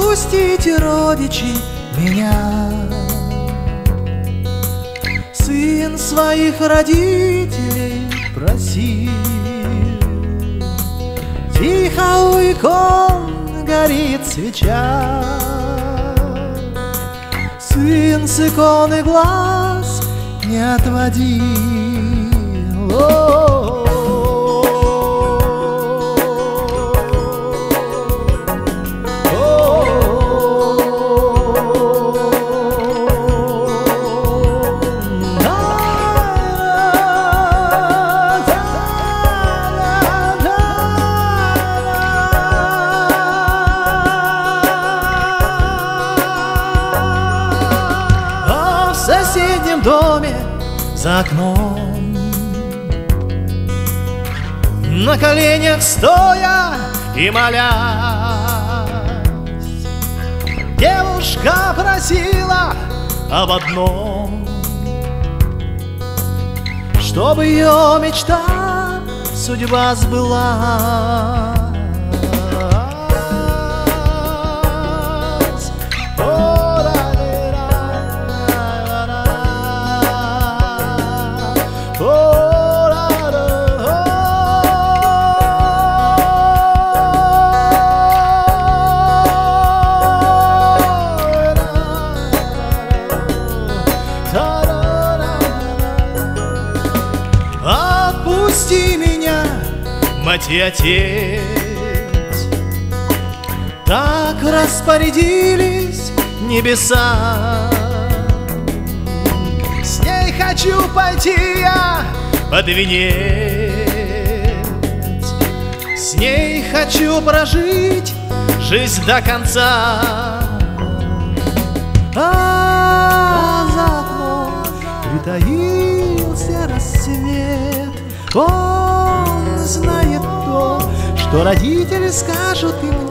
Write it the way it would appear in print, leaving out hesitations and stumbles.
Отпустите, родичи, меня. Сын своих родителей просил. Тихо у икон горит свеча. Сын с иконы глаз не отводил. В соседнем доме за окном, на коленях стоя и молясь, девушка просила об одном, чтобы ее мечта, судьба сбылась. Отпусти меня, мать и отец, так распорядились небеса. С ней хочу пойти я под венец, с ней хочу прожить жизнь до конца. А за окном притаился рассвет. Он знает то, что родители скажут им